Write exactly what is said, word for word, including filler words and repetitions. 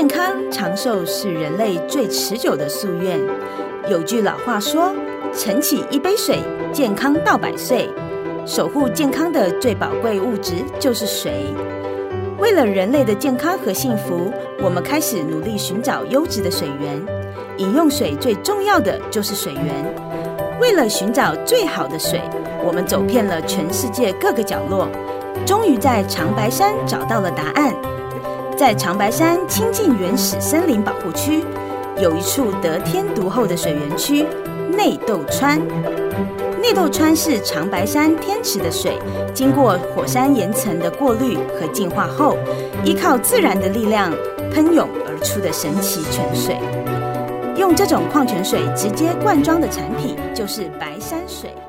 健康长寿是人类最持久的夙愿。有句老话说，晨起一杯水，健康到百岁。守护健康的最宝贵物质就是水。为了人类的健康和幸福，我们开始努力寻找优质的水源。饮用水最重要的就是水源。为了寻找最好的水，我们走遍了全世界各个角落，终于在长白山找到了答案。在长白山亲近原始森林保护区，有一处得天独厚的水源区——内斗川。内斗川是长白山天池的水，经过火山岩层的过滤和净化后，依靠自然的力量喷涌而出的神奇泉水。用这种矿泉水直接灌装的产品就是白山水。